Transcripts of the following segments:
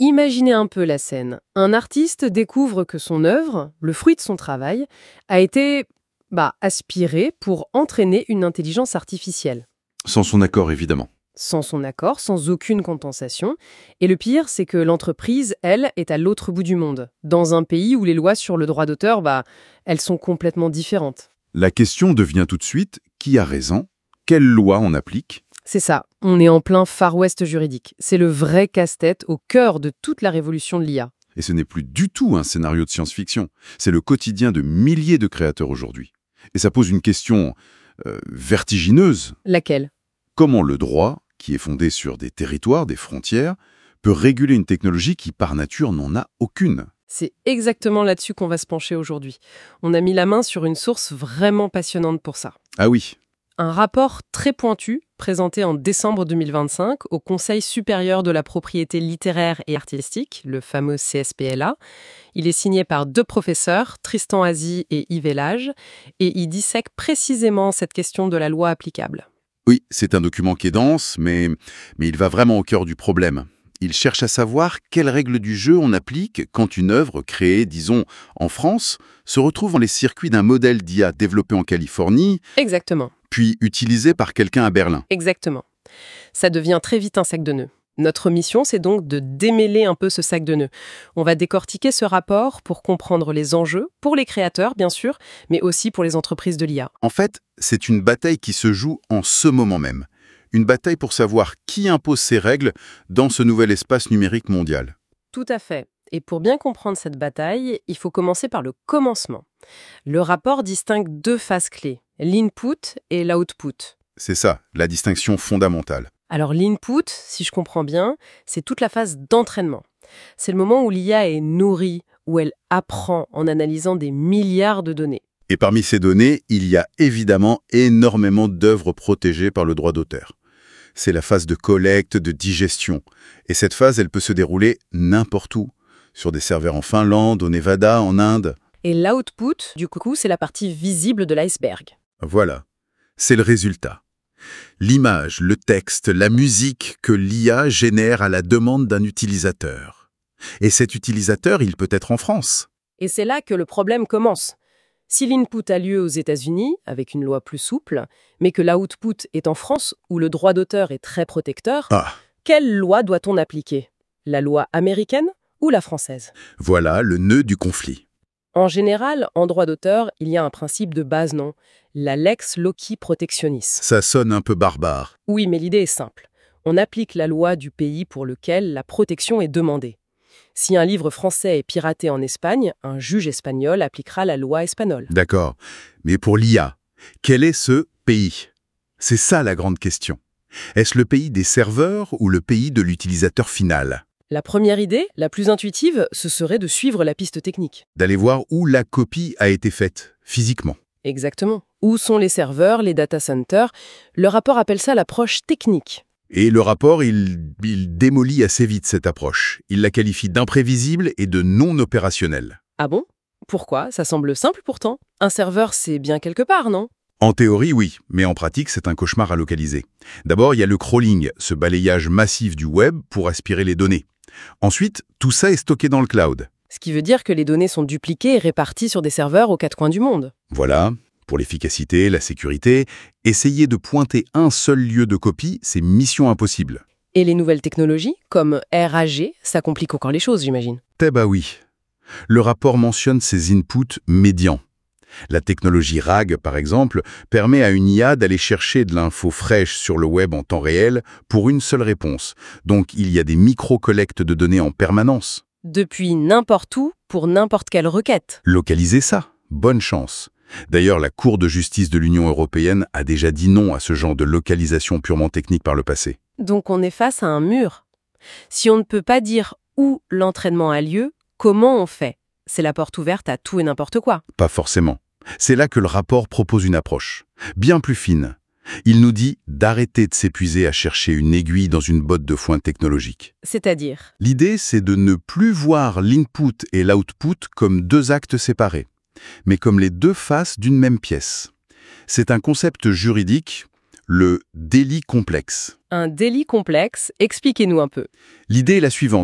Imaginez un peu la scène. Un artiste découvre que son œuvre, le fruit de son travail, a été aspiré pour entraîner une intelligence artificielle. Sans son accord, évidemment. Sans son accord, sans aucune compensation. Et le pire, c'est que l'entreprise, elle, est à l'autre bout du monde, dans un pays où les lois sur le droit d'auteur, elles sont complètement différentes. La question devient tout de suite, qui a raison? Quelle loi on applique? C'est ça, on est en plein Far West juridique. C'est le vrai casse-tête au cœur de toute la révolution de l'IA. Et ce n'est plus du tout un scénario de science-fiction. C'est le quotidien de milliers de créateurs aujourd'hui. Et ça pose une question vertigineuse. Laquelle? Comment le droit, qui est fondé sur des territoires, des frontières, peut réguler une technologie qui, par nature, n'en a aucune? C'est exactement là-dessus qu'on va se pencher aujourd'hui. On a mis la main sur une source vraiment passionnante pour ça. Ah oui. Un rapport très pointu, présenté en décembre 2025 au Conseil supérieur de la propriété littéraire et artistique, le fameux CSPLA. Il est signé par 2 professeurs, Tristan Azy et Yves Elage, et il dissèque précisément cette question de la loi applicable. Oui, c'est un document qui est dense, mais il va vraiment au cœur du problème. Il cherche à savoir quelles règles du jeu on applique quand une œuvre créée, disons, en France, se retrouve dans les circuits d'un modèle d'IA développé en Californie, Exactement. puis utilisé par quelqu'un à Berlin. Exactement. Ça devient très vite un sac de nœuds. Notre mission, c'est donc de démêler un peu ce sac de nœuds. On va décortiquer ce rapport pour comprendre les enjeux, pour les créateurs, bien sûr, mais aussi pour les entreprises de l'IA. En fait, c'est une bataille qui se joue en ce moment même. Une bataille pour savoir qui impose ses règles dans ce nouvel espace numérique mondial. Tout à fait. Et pour bien comprendre cette bataille, il faut commencer par le commencement. Le rapport distingue 2 phases clés, l'input et l'output. C'est ça, la distinction fondamentale. Alors l'input, si je comprends bien, c'est toute la phase d'entraînement. C'est le moment où l'IA est nourrie, où elle apprend en analysant des milliards de données. Et parmi ces données, il y a évidemment énormément d'œuvres protégées par le droit d'auteur. C'est la phase de collecte, de digestion. Et cette phase, elle peut se dérouler n'importe où. Sur des serveurs en Finlande, au Nevada, en Inde. Et l'output, du coup, c'est la partie visible de l'iceberg. Voilà. C'est le résultat. L'image, le texte, la musique que l'IA génère à la demande d'un utilisateur. Et cet utilisateur, il peut être en France. Et c'est là que le problème commence. Si l'input a lieu aux États-Unis, avec une loi plus souple, mais que l'output est en France, où le droit d'auteur est très protecteur, quelle loi doit-on appliquer? La loi américaine ou la française? Voilà le nœud du conflit. En général, en droit d'auteur, il y a un principe de base, non? La lex loci protectionis. Ça sonne un peu barbare. Oui, mais l'idée est simple. On applique la loi du pays pour lequel la protection est demandée. Si un livre français est piraté en Espagne, un juge espagnol appliquera la loi espagnole. D'accord. Mais pour l'IA, quel est ce pays? C'est ça la grande question. Est-ce le pays des serveurs ou le pays de l'utilisateur final? La première idée, la plus intuitive, ce serait de suivre la piste technique. D'aller voir où la copie a été faite, physiquement. Exactement. Où sont les serveurs, les data centers? Le rapport appelle ça l'approche technique. Et le rapport, il démolit assez vite cette approche. Il la qualifie d'imprévisible et de non opérationnelle. Ah bon? Pourquoi? Ça semble simple pourtant. Un serveur, c'est bien quelque part, non? En théorie, oui, mais en pratique, c'est un cauchemar à localiser. D'abord, il y a le crawling, ce balayage massif du web pour aspirer les données. Ensuite, tout ça est stocké dans le cloud. Ce qui veut dire que les données sont dupliquées et réparties sur des serveurs aux 4 coins du monde. Voilà. Pour l'efficacité, la sécurité, essayer de pointer un seul lieu de copie, c'est mission impossible. Et les nouvelles technologies, comme RAG, ça complique encore les choses, j'imagine. Eh bah oui. Le rapport mentionne ces inputs médians. La technologie RAG, par exemple, permet à une IA d'aller chercher de l'info fraîche sur le web en temps réel pour une seule réponse. Donc il y a des micro-collectes de données en permanence. Depuis n'importe où, pour n'importe quelle requête. Localiser ça, bonne chance. D'ailleurs, la Cour de justice de l'Union européenne a déjà dit non à ce genre de localisation purement technique par le passé. Donc on est face à un mur. Si on ne peut pas dire où l'entraînement a lieu, comment on fait? C'est la porte ouverte à tout et n'importe quoi. Pas forcément. C'est là que le rapport propose une approche, bien plus fine. Il nous dit d'arrêter de s'épuiser à chercher une aiguille dans une botte de foin technologique. C'est-à-dire? L'idée, c'est de ne plus voir l'input et l'output comme 2 actes séparés, mais comme les 2 faces d'une même pièce. C'est un concept juridique, le délit complexe. Un délit complexe, expliquez-nous un peu. L'idée est la suivante.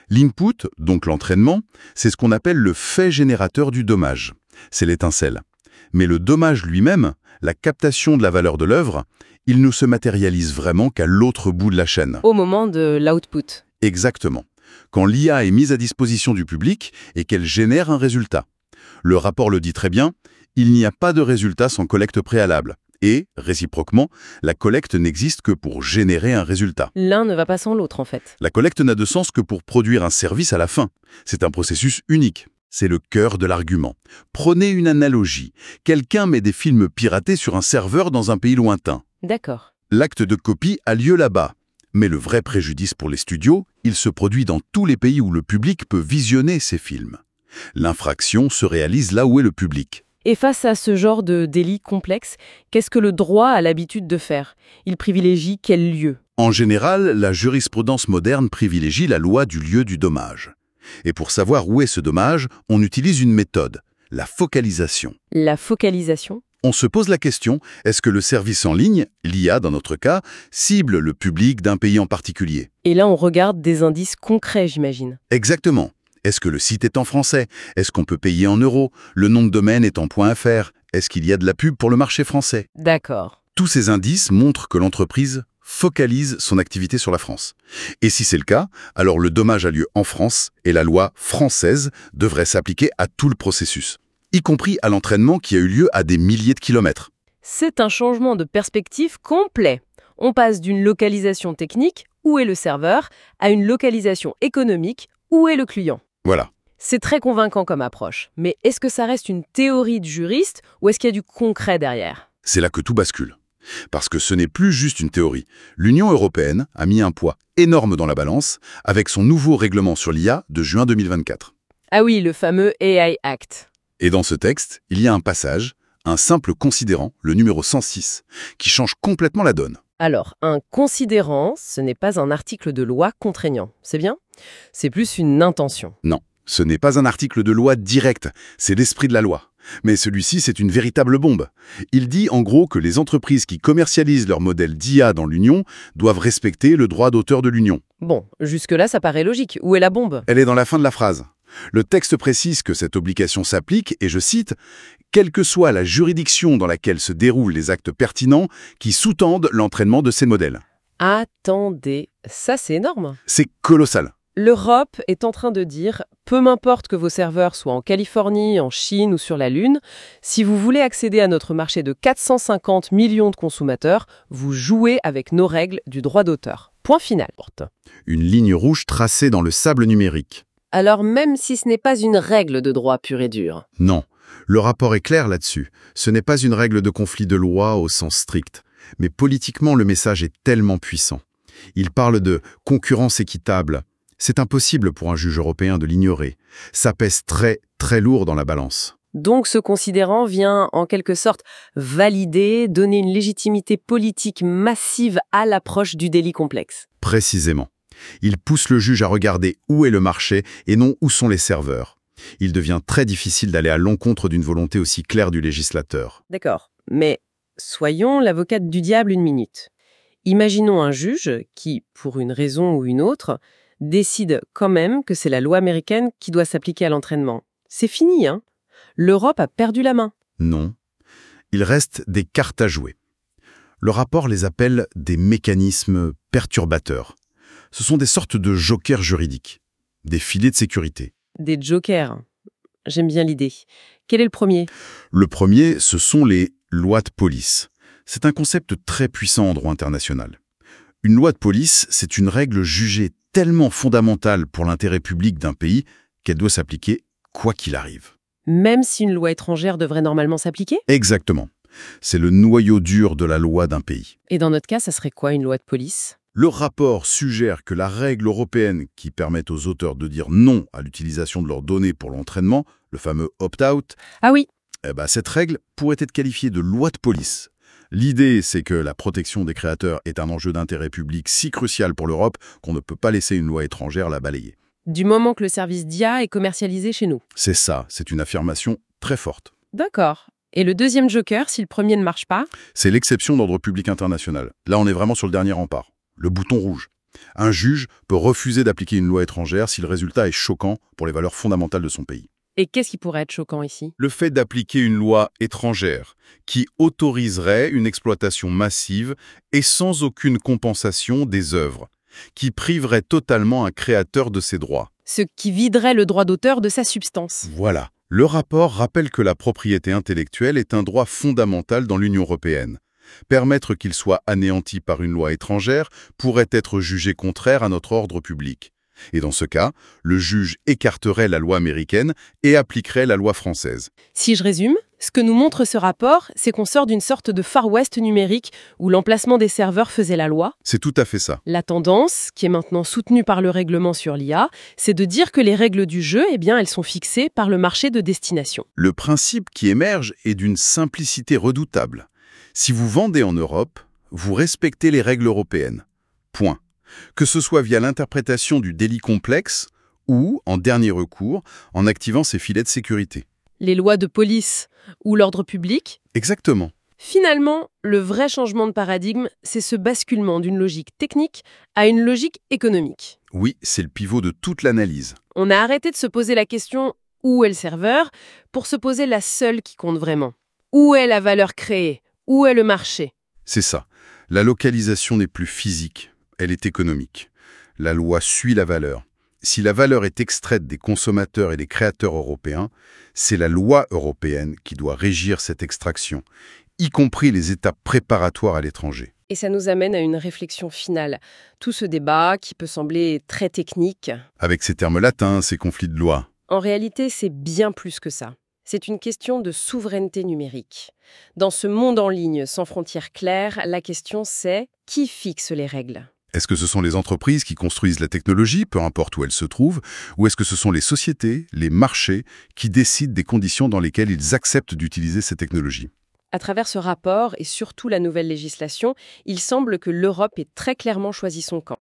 L'input, donc l'entraînement, c'est ce qu'on appelle le fait générateur du dommage. C'est l'étincelle. Mais le dommage lui-même, la captation de la valeur de l'œuvre, il ne se matérialise vraiment qu'à l'autre bout de la chaîne. Au moment de l'output. Exactement. Quand l'IA est mise à disposition du public et qu'elle génère un résultat. Le rapport le dit très bien, il n'y a pas de résultat sans collecte préalable. Et, réciproquement, la collecte n'existe que pour générer un résultat. L'un ne va pas sans l'autre, en fait. La collecte n'a de sens que pour produire un service à la fin. C'est un processus unique. C'est le cœur de l'argument. Prenez une analogie. Quelqu'un met des films piratés sur un serveur dans un pays lointain. D'accord. L'acte de copie a lieu là-bas. Mais le vrai préjudice pour les studios, il se produit dans tous les pays où le public peut visionner ces films. L'infraction se réalise là où est le public. Et face à ce genre de délit complexe, qu'est-ce que le droit a l'habitude de faire? Il privilégie quel lieu? En général, la jurisprudence moderne privilégie la loi du lieu du dommage. Et pour savoir où est ce dommage, on utilise une méthode, la focalisation. La focalisation? On se pose la question, est-ce que le service en ligne, l'IA dans notre cas, cible le public d'un pays en particulier? Et là, on regarde des indices concrets, j'imagine. Exactement. Est-ce que le site est en français? Est-ce qu'on peut payer en euros? Le nom de domaine est en .fr? Est-ce qu'il y a de la pub pour le marché français? D'accord. Tous ces indices montrent que l'entreprise focalise son activité sur la France. Et si c'est le cas, alors le dommage a lieu en France et la loi française devrait s'appliquer à tout le processus, y compris à l'entraînement qui a eu lieu à des milliers de kilomètres. C'est un changement de perspective complet. On passe d'une localisation technique, où est le serveur, à une localisation économique, où est le client. Voilà. C'est très convaincant comme approche. Mais est-ce que ça reste une théorie de juriste ou est-ce qu'il y a du concret derrière? C'est là que tout bascule. Parce que ce n'est plus juste une théorie. L'Union européenne a mis un poids énorme dans la balance avec son nouveau règlement sur l'IA de juin 2024. Ah oui, le fameux AI Act. Et dans ce texte, il y a un passage, un simple considérant, le numéro 106, qui change complètement la donne. Alors, un considérant, ce n'est pas un article de loi contraignant, c'est bien? C'est plus une intention. Non, ce n'est pas un article de loi direct, c'est l'esprit de la loi. Mais celui-ci, c'est une véritable bombe. Il dit en gros que les entreprises qui commercialisent leur modèle d'IA dans l'Union doivent respecter le droit d'auteur de l'Union. Bon, jusque-là, ça paraît logique. Où est la bombe? Elle est dans la fin de la phrase. Le texte précise que cette obligation s'applique, et je cite, « quelle que soit la juridiction dans laquelle se déroulent les actes pertinents qui sous-tendent l'entraînement de ces modèles. » Attendez, ça c'est énorme. C'est colossal. L'Europe est en train de dire, peu m'importe que vos serveurs soient en Californie, en Chine ou sur la Lune, si vous voulez accéder à notre marché de 450 millions de consommateurs, vous jouez avec nos règles du droit d'auteur. Point final. Une ligne rouge tracée dans le sable numérique. Alors même si ce n'est pas une règle de droit pur et dur. Non, le rapport est clair là-dessus. Ce n'est pas une règle de conflit de loi au sens strict. Mais politiquement, le message est tellement puissant. Il parle de concurrence équitable. C'est impossible pour un juge européen de l'ignorer. Ça pèse très, très lourd dans la balance. Donc ce considérant vient en quelque sorte valider, donner une légitimité politique massive à l'approche du délit complexe. Précisément. Il pousse le juge à regarder où est le marché et non où sont les serveurs. Il devient très difficile d'aller à l'encontre d'une volonté aussi claire du législateur. D'accord, mais soyons l'avocate du diable une minute. Imaginons un juge qui, pour une raison ou une autre, décide quand même que c'est la loi américaine qui doit s'appliquer à l'entraînement. C'est fini, hein? L'Europe a perdu la main. Non. Il reste des cartes à jouer. Le rapport les appelle des mécanismes perturbateurs. Ce sont des sortes de jokers juridiques, des filets de sécurité. Des jokers. J'aime bien l'idée. Quel est le premier? Le premier, ce sont les lois de police. C'est un concept très puissant en droit international. Une loi de police, c'est une règle jugée tellement fondamentale pour l'intérêt public d'un pays qu'elle doit s'appliquer quoi qu'il arrive. Même si une loi étrangère devrait normalement s'appliquer? Exactement. C'est le noyau dur de la loi d'un pays. Et dans notre cas, ça serait quoi une loi de police? Le rapport suggère que la règle européenne qui permet aux auteurs de dire non à l'utilisation de leurs données pour l'entraînement, le fameux opt-out, Ah oui, cette règle pourrait être qualifiée de loi de police. L'idée, c'est que la protection des créateurs est un enjeu d'intérêt public si crucial pour l'Europe qu'on ne peut pas laisser une loi étrangère la balayer. du moment que le service d'IA est commercialisé chez nous. C'est ça, c'est une affirmation très forte. D'accord. Et le deuxième joker, si le premier ne marche pas? C'est l'exception d'ordre public international. Là, on est vraiment sur le dernier rempart. Le bouton rouge. Un juge peut refuser d'appliquer une loi étrangère si le résultat est choquant pour les valeurs fondamentales de son pays. Et qu'est-ce qui pourrait être choquant ici? Le fait d'appliquer une loi étrangère qui autoriserait une exploitation massive et sans aucune compensation des œuvres, qui priverait totalement un créateur de ses droits. Ce qui viderait le droit d'auteur de sa substance. Voilà. Le rapport rappelle que la propriété intellectuelle est un droit fondamental dans l'Union européenne. Permettre qu'il soit anéanti par une loi étrangère pourrait être jugé contraire à notre ordre public. Et dans ce cas, le juge écarterait la loi américaine et appliquerait la loi française. Si je résume, ce que nous montre ce rapport, c'est qu'on sort d'une sorte de Far West numérique où l'emplacement des serveurs faisait la loi. C'est tout à fait ça. La tendance, qui est maintenant soutenue par le règlement sur l'IA, c'est de dire que les règles du jeu, elles sont fixées par le marché de destination. Le principe qui émerge est d'une simplicité redoutable. Si vous vendez en Europe, vous respectez les règles européennes. Point. Que ce soit via l'interprétation du délit complexe ou, en dernier recours, en activant ces filets de sécurité. Les lois de police ou l'ordre public. Exactement. Finalement, le vrai changement de paradigme, c'est ce basculement d'une logique technique à une logique économique. Oui, c'est le pivot de toute l'analyse. On a arrêté de se poser la question « où est le serveur ?» pour se poser la seule qui compte vraiment. Où est la valeur créée? Où est le marché? C'est ça. La localisation n'est plus physique, elle est économique. La loi suit la valeur. Si la valeur est extraite des consommateurs et des créateurs européens, c'est la loi européenne qui doit régir cette extraction, y compris les étapes préparatoires à l'étranger. Et ça nous amène à une réflexion finale. Tout ce débat, qui peut sembler très technique, Avec ces termes latins, ces conflits de loi. en réalité, c'est bien plus que ça. C'est une question de souveraineté numérique. Dans ce monde en ligne sans frontières claires, la question c'est qui fixe les règles? Est-ce que ce sont les entreprises qui construisent la technologie, peu importe où elles se trouvent, ou est-ce que ce sont les sociétés, les marchés, qui décident des conditions dans lesquelles ils acceptent d'utiliser ces technologies? À travers ce rapport et surtout la nouvelle législation, il semble que l'Europe ait très clairement choisi son camp.